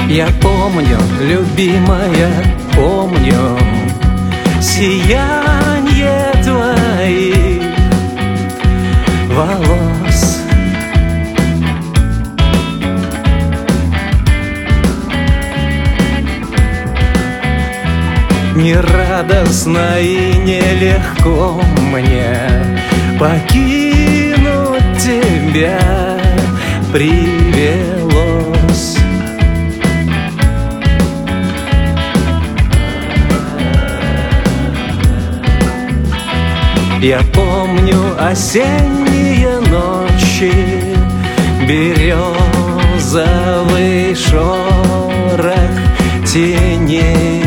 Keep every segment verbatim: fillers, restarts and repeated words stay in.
Я помню, любимая, помню сияние твоих волос. Нерадостно и нелегко мне покинуть тебя привелось. Я помню осенние ночи, березовый шорох теней.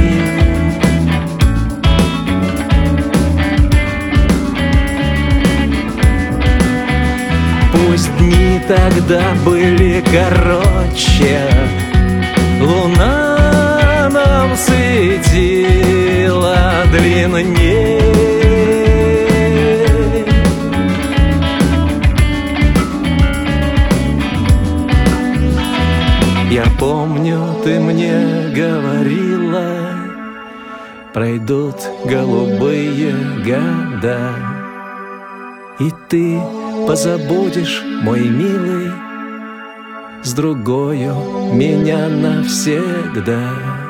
Пусть дни тогда были короче, луна нам светила длинней. Я помню, ты мне говорила, пройдут голубые года, и ты позабудешь, мой милый, с другою меня навсегда.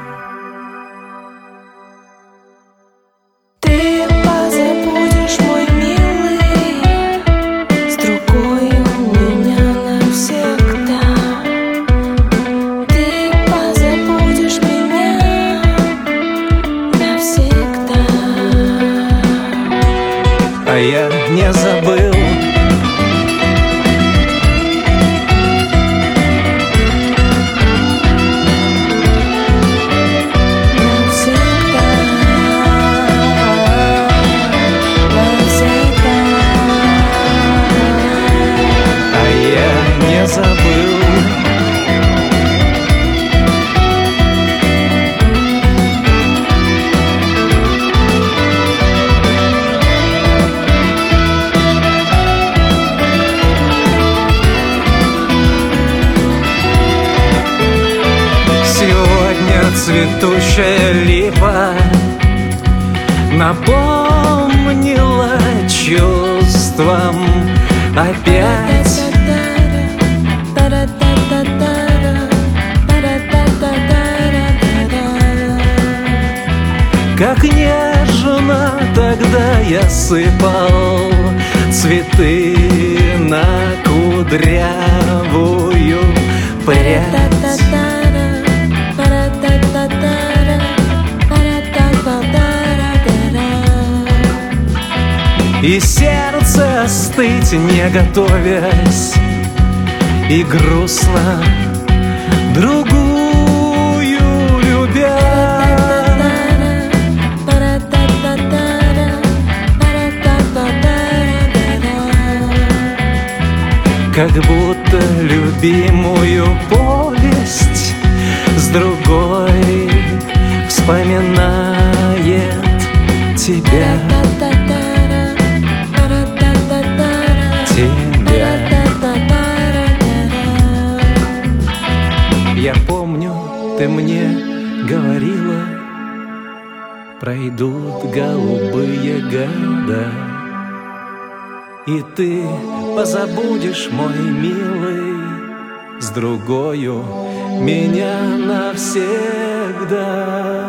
Ты позабудешь, мой милый, с другою меня навсегда. Ты позабудешь меня навсегда. А я не забыл. Цветущая липа напомнила чувствам опять, как нежно тогда я сыпал цветы на кудрявую прядь. И сердце остыть не готовясь, и грустно другую любя, как будто любимую повесть с другой вспоминает тебя. Я помню, ты мне говорила, пройдут голубые года, и ты позабудешь, мой милый, с другою меня навсегда.